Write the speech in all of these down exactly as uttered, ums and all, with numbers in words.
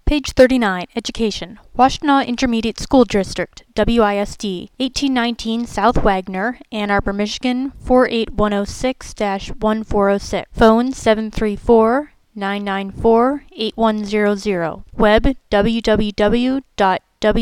Page thirty-nine, Education. Washtenaw Intermediate School District, W I S D, eighteen nineteen South Wagner, Ann Arbor, Michigan, four eight one zero six dash one four zero six. Phone seven three four, nine nine four, eight one zero zero. Web w w w dot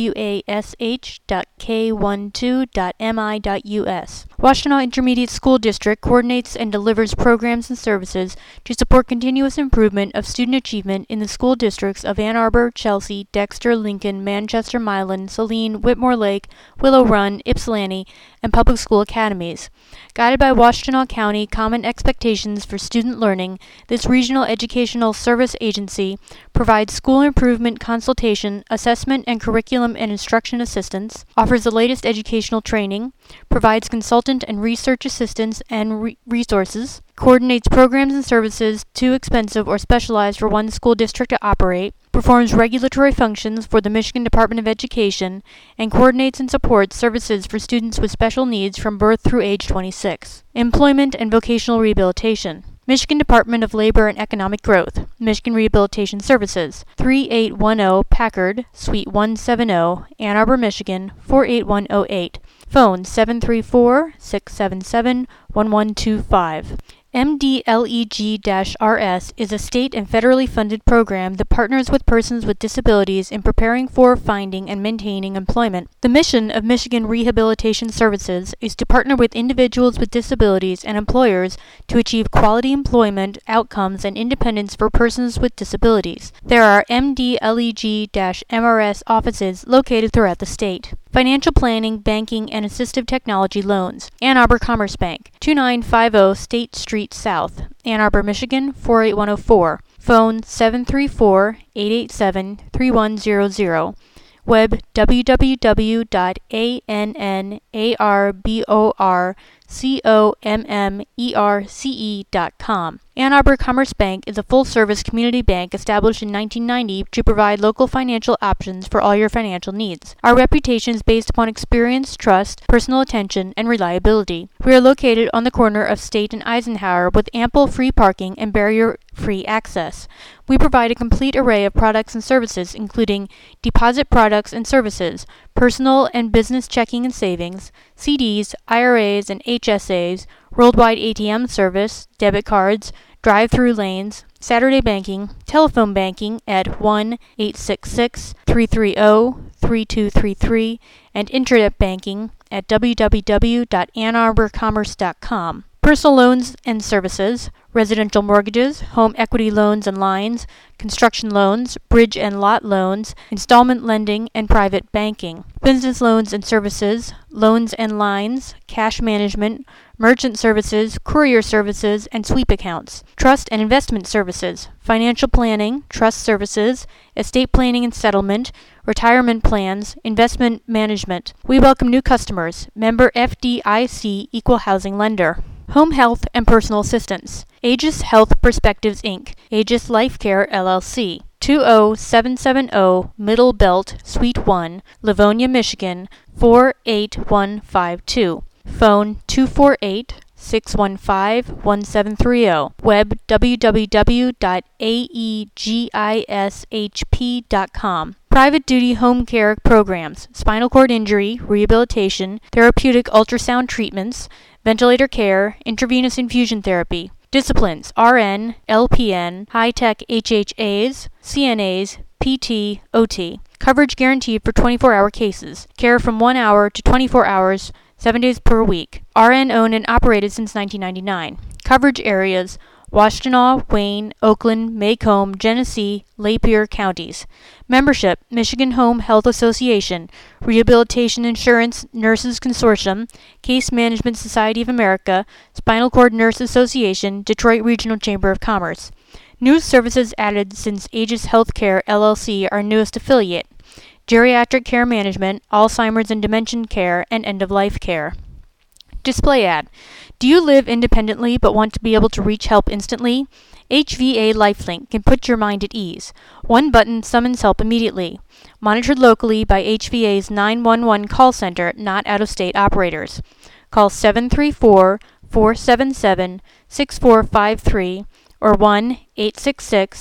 wash dot k twelve dot m i dot u s. Washtenaw Intermediate School District coordinates and delivers programs and services to support continuous improvement of student achievement in the school districts of Ann Arbor, Chelsea, Dexter, Lincoln, Manchester, Milan, Saline, Whitmore Lake, Willow Run, Ypsilanti, and public school academies. Guided by Washtenaw County Common Expectations for Student Learning, this regional educational service agency provides school improvement consultation, assessment and curriculum and instruction assistance, offers the latest educational training, provides consultant and research assistance and re- resources, coordinates programs and services too expensive or specialized for one school district to operate, performs regulatory functions for the Michigan Department of Education, and coordinates and supports services for students with special needs from birth through age twenty-six. Employment and vocational rehabilitation. Michigan Department of Labor and Economic Growth, Michigan Rehabilitation Services, thirty-eight ten Packard, Suite one seventy, Ann Arbor, Michigan, four eight one zero eight. Phone seven three four, six seven seven, one one two five. M D L E G R S is a state and federally funded program that partners with persons with disabilities in preparing for, finding, and maintaining employment. The mission of Michigan Rehabilitation Services is to partner with individuals with disabilities and employers to achieve quality employment outcomes and independence for persons with disabilities. There are M D L E G M R S offices located throughout the state. Financial planning, banking, and assistive technology loans. Ann Arbor Commerce Bank, twenty-nine fifty State Street South, Ann Arbor, Michigan, four eight one zero four. Phone seven three four, eight eight seven, three one zero zero. Web w w w dot a n n a r b o r c o m m e r c e dot com. Ann Arbor Commerce Bank is a full-service community bank established in nineteen ninety to provide local financial options for all your financial needs. Our reputation is based upon experience, trust, personal attention, and reliability. We are located on the corner of State and Eisenhower with ample free parking and barrier-free access. We provide a complete array of products and services, including deposit products and services, personal and business checking and savings, C Ds, I R As, and H S As, worldwide A T M service, debit cards, drive-through lanes, Saturday banking, telephone banking at one eight six six, three three zero, three two three three, and internet banking at w w w dot ann arbor commerce dot com. Personal loans and services, residential mortgages, home equity loans and lines, construction loans, bridge and lot loans, installment lending, and private banking. Business loans and services, loans and lines, cash management, merchant services, courier services, and sweep accounts. Trust and investment services, financial planning, trust services, estate planning and settlement, retirement plans, investment management. We welcome new customers. Member F D I C Equal Housing Lender. Home Health and Personal Assistance. Aegis Health Perspectives, Incorporated. Aegis Life Care, L L C. two zero seven seven zero Middle Belt, Suite one, Livonia, Michigan, four eight one five two. Phone two four eight, six one five, one seven three zero. Web w w w dot a e g i s h p dot com. Private duty home care programs, spinal cord injury, rehabilitation, therapeutic ultrasound treatments, ventilator care, intravenous infusion therapy. Disciplines, R N, L P N, high-tech H H As, C N As, P T, O T. Coverage guaranteed for twenty-four hour cases. Care from one hour to twenty-four hours, seven days per week. R N owned and operated since nineteen ninety-nine. Coverage areas, Washtenaw, Wayne, Oakland, Macomb, Genesee, Lapeer counties. Membership, Michigan Home Health Association, Rehabilitation Insurance Nurses Consortium, Case Management Society of America, Spinal Cord Nurse Association, Detroit Regional Chamber of Commerce. New services added since Aegis Healthcare, L L C, our newest affiliate. Geriatric care management, Alzheimer's and dementia care, and end-of-life care. Display ad. Do you live independently but want to be able to reach help instantly? H V A Lifelink can put your mind at ease. One button summons help immediately. Monitored locally by H V A's nine one one call center, not out-of-state operators. Call seven three four, four seven seven, six four five three or one eight six six,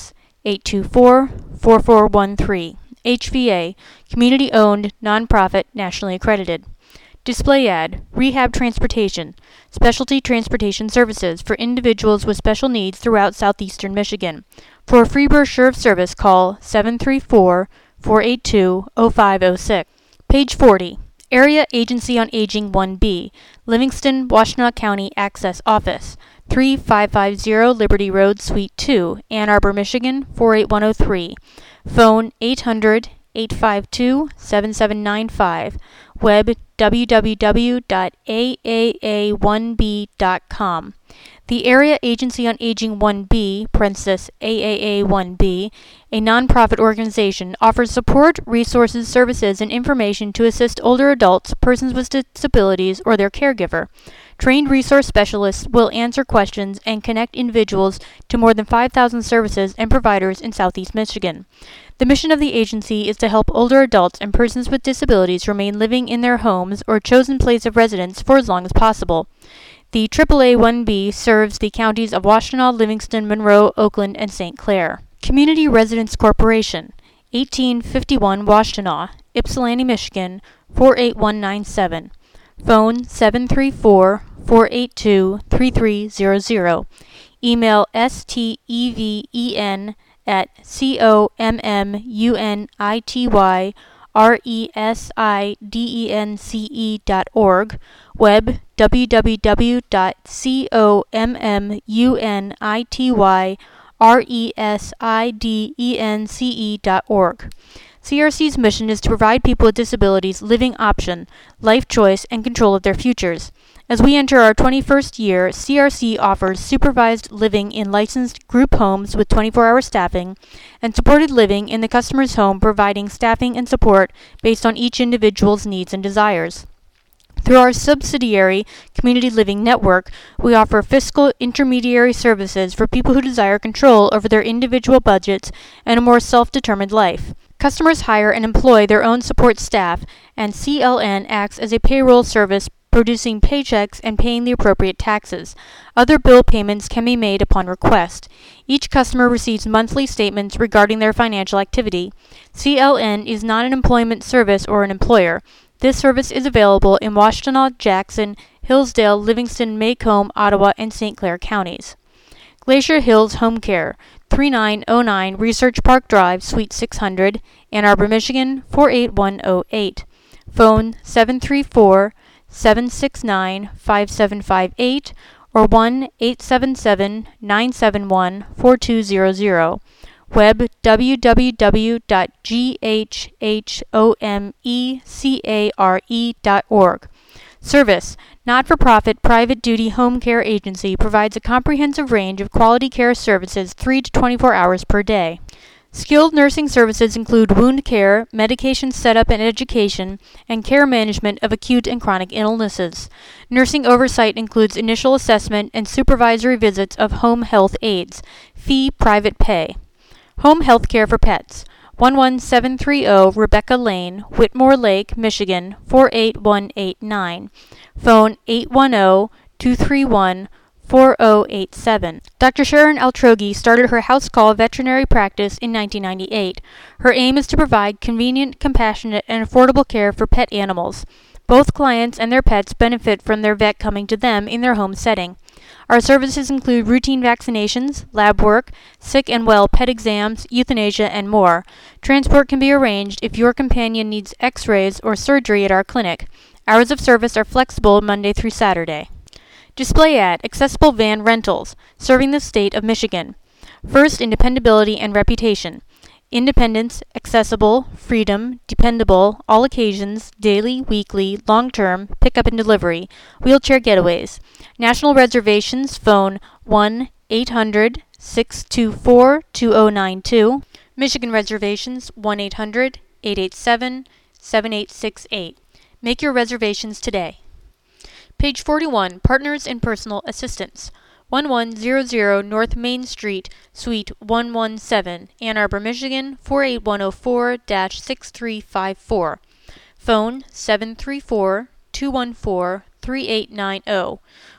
eight two four, four four one three. H V A, community-owned, nonprofit, nationally accredited. Display ad, Rehab Transportation, specialty transportation services for individuals with special needs throughout southeastern Michigan. For a free brochure of service, call seven three four, four eight two, zero five zero six. Page forty. Area Agency on Aging one B, Livingston, Washtenaw County Access Office, three five five zero Liberty Road, Suite two, Ann Arbor, Michigan, four eight one zero three. Phone eight hundred, eight five two, seven seven nine five. Web w w w dot a a a one b dot com. The Area Agency on Aging one B, parenthesis A A A one B, a nonprofit organization, offers support, resources, services, and information to assist older adults, persons with disabilities, or their caregiver. Trained resource specialists will answer questions and connect individuals to more than five thousand services and providers in Southeast Michigan. The mission of the agency is to help older adults and persons with disabilities remain living in their homes or chosen place of residence for as long as possible. The triple A one B serves the counties of Washtenaw, Livingston, Monroe, Oakland, and Saint Clair. Community Residence Corporation, eighteen fifty-one Washtenaw, Ypsilanti, Michigan, four eight one nine seven. Phone seven three four, four eight two, three three zero zero. Email steven at community dot org. Web w w w dot community dot org. C R C's mission is to provide people with disabilities living option, life choice, and control of their futures. As we enter our twenty-first year, C R C offers supervised living in licensed group homes with twenty-four hour staffing, and supported living in the customer's home, providing staffing and support based on each individual's needs and desires. Through our subsidiary, Community Living Network, we offer fiscal intermediary services for people who desire control over their individual budgets and a more self-determined life. Customers hire and employ their own support staff, and C L N acts as a payroll service, producing paychecks and paying the appropriate taxes. Other bill payments can be made upon request. Each customer receives monthly statements regarding their financial activity. C L N is not an employment service or an employer. This service is available in Washtenaw, Jackson, Hillsdale, Livingston, Macomb, Ottawa, and Saint Clair counties. Glacier Hills Home Care, thirty-nine oh nine Research Park Drive, Suite six hundred, Ann Arbor, Michigan, four eight one zero eight. Phone seven three four, seven six nine, five seven five eight or one eight seven seven, nine seven one, four two zero zero. Web w w w dot ghomecare dot org. Service, not-for-profit private duty home care agency, provides a comprehensive range of quality care services three to twenty-four hours per day. Skilled nursing services include wound care, medication setup and education, and care management of acute and chronic illnesses. Nursing oversight includes initial assessment and supervisory visits of home health aides. Fee private pay. Home health care for pets. one one seven three zero Rebecca Lane, Whitmore Lake, Michigan, four eight one eight nine. Phone eight one zero, two three one, four zero eight seven. Doctor Sharon Altrogi started her house call veterinary practice in nineteen ninety-eight. Her aim is to provide convenient, compassionate, and affordable care for pet animals. Both clients and their pets benefit from their vet coming to them in their home setting. Our services include routine vaccinations, lab work, sick and well pet exams, euthanasia, and more. Transport can be arranged if your companion needs x-rays or surgery at our clinic. Hours of service are flexible Monday through Saturday. Display ad, Accessible Van Rentals, serving the state of Michigan. First in dependability and reputation. Independence, accessible, freedom, dependable, all occasions, daily, weekly, long-term, pickup and delivery, wheelchair getaways. National reservations, phone one eight hundred, six two four, two zero nine two. Michigan reservations, one eight hundred, eight eight seven, seven eight six eight. Make your reservations today. Page forty-one, Partners in Personal Assistance. one one zero zero North Main Street, Suite one one seven, Ann Arbor, Michigan, four eight one zero four, six three five four. Phone seven three four, two one four, three eight nine zero.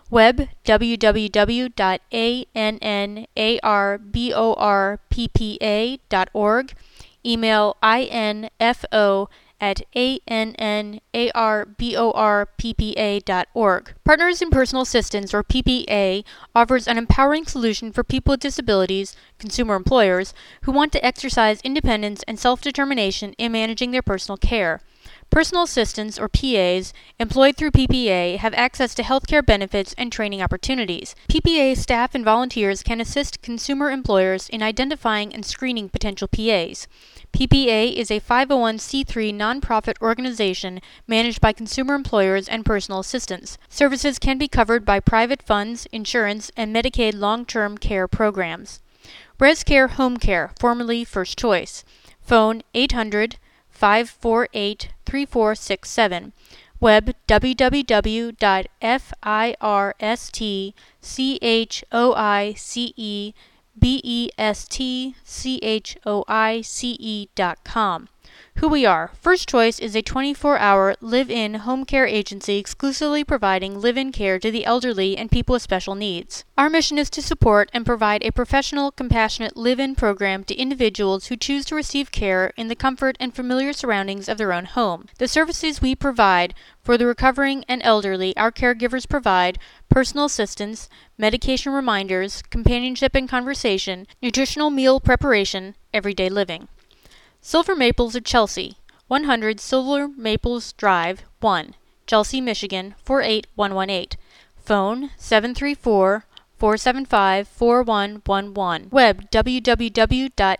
Web w w w dot a n n a r b o r p p a dot org. Email info at a n n a r b o r p p a dot org. Partners in Personal Assistance, or P P A, offers an empowering solution for people with disabilities, consumer employers, who want to exercise independence and self-determination in managing their personal care. Personal assistants, or P As, employed through P P A have access to healthcare benefits and training opportunities. P P A staff and volunteers can assist consumer employers in identifying and screening potential P As. P P A is a five oh one c three nonprofit organization managed by consumer employers and personal assistants. Services can be covered by private funds, insurance, and Medicaid long-term care programs. ResCare Home Care, formerly First Choice. Phone eight hundred, five four eight, three four six seven. Web w w w dot firstchoice dot com. Who we are. First Choice is a twenty-four hour live-in home care agency exclusively providing live-in care to the elderly and people with special needs. Our mission is to support and provide a professional, compassionate live-in program to individuals who choose to receive care in the comfort and familiar surroundings of their own home. The services we provide for the recovering and elderly, our caregivers provide personal assistance, medication reminders, companionship and conversation, nutritional meal preparation, everyday living. Silver Maples of Chelsea, one hundred Silver Maples Drive, one, Chelsea, Michigan, four eight one one eight. Phone seven three four, four seven five, four one one one. Web w w w dot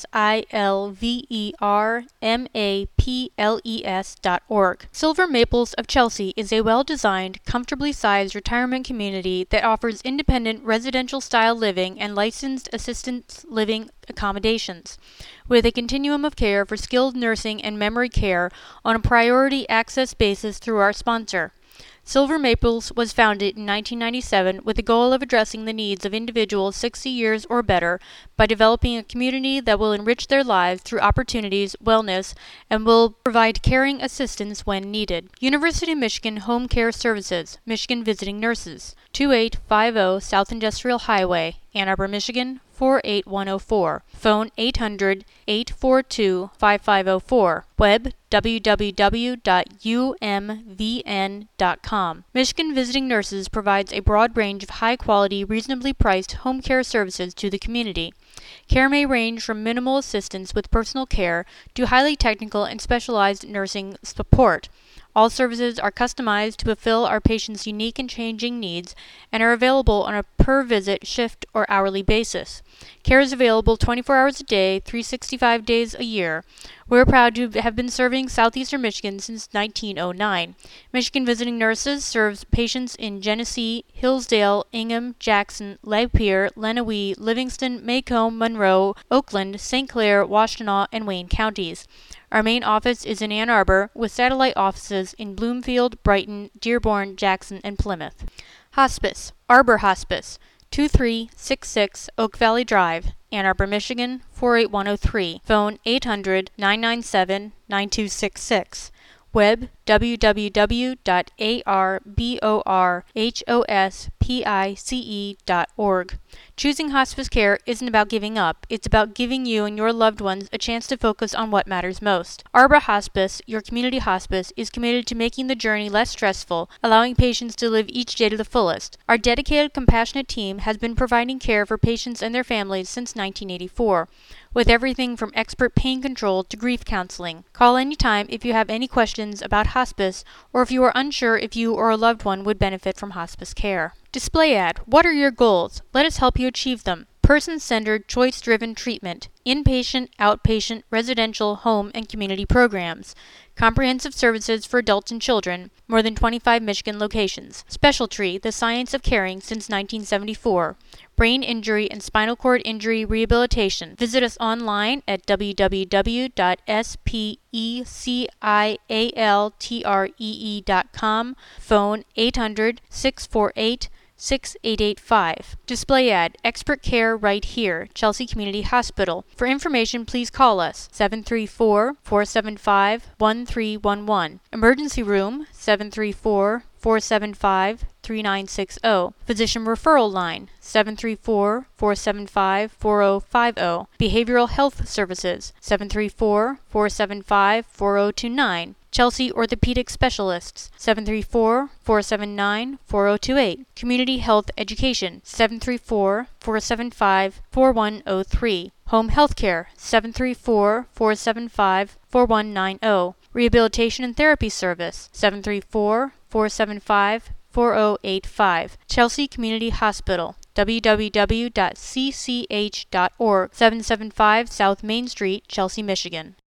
silvermaples dot org. Silver Maples of Chelsea is a well-designed, comfortably sized retirement community that offers independent residential-style living and licensed assistance living accommodations, with a continuum of care for skilled nursing and memory care on a priority access basis through our sponsor. Silver Maples was founded in nineteen ninety-seven with the goal of addressing the needs of individuals sixty years or better by developing a community that will enrich their lives through opportunities, wellness, and will provide caring assistance when needed. University of Michigan Home Care Services, Michigan Visiting Nurses, two eight five zero South Industrial Highway, Ann Arbor, Michigan, four eight one zero four. Phone eight hundred, eight four two, five five zero four. Web w w w dot u m v n dot com. Michigan Visiting Nurses provides a broad range of high-quality, reasonably priced home care services to the community. Care may range from minimal assistance with personal care to highly technical and specialized nursing support. All services are customized to fulfill our patients' unique and changing needs and are available on a per-visit, shift, or hourly basis. Care is available twenty-four hours a day, three hundred sixty-five days a year. We're proud to have been serving southeastern Michigan since nineteen oh nine. Michigan Visiting Nurses serves patients in Genesee, Hillsdale, Ingham, Jackson, Lapeer, Lenawee, Livingston, Macomb, Monroe, Oakland, Saint Clair, Washtenaw, and Wayne counties. Our main office is in Ann Arbor, with satellite offices in Bloomfield, Brighton, Dearborn, Jackson, and Plymouth. Hospice, Arbor Hospice, two three six six Oak Valley Drive, Ann Arbor, Michigan, four eight one zero three. Phone eight hundred, nine nine seven, nine two six six. Web w w w dot arborhospice dot org. Choosing hospice care isn't about giving up. It's about giving you and your loved ones a chance to focus on what matters most. Arbor Hospice, your community hospice, is committed to making the journey less stressful, allowing patients to live each day to the fullest. Our dedicated, compassionate team has been providing care for patients and their families since nineteen eighty-four. With everything from expert pain control to grief counseling. Call anytime if you have any questions about hospice or if you are unsure if you or a loved one would benefit from hospice care. Display ad. What are your goals? Let us help you achieve them. Person-centered, choice-driven treatment. Inpatient, outpatient, residential, home, and community programs. Comprehensive services for adults and children. More than twenty-five Michigan locations. Specialty, the science of caring since nineteen seventy-four. Brain injury and spinal cord injury rehabilitation. Visit us online at w w w dot specialtree dot com. Phone eight hundred, six four eight, six eight eight five. Display ad, Expert Care Right Here, Chelsea Community Hospital. For information, please call us, seven three four, four seven five, one three one one. Emergency room, seven three four, four seven five, three nine six zero. Physician referral line, seven three four, four seven five, four zero five zero. Behavioral health services, seven three four, four seven five, four zero two nine. Chelsea Orthopedic Specialists, seven three four, four seven nine, four zero two eight. Community Health Education, seven three four, four seven five, four one zero three. Home Healthcare, seven three four, four seven five, four one nine zero. Rehabilitation and Therapy Service, seven three four, four seven five, four zero eight five. Chelsea Community Hospital, w w w dot c c h dot org, seven seventy-five South Main Street, Chelsea, Michigan.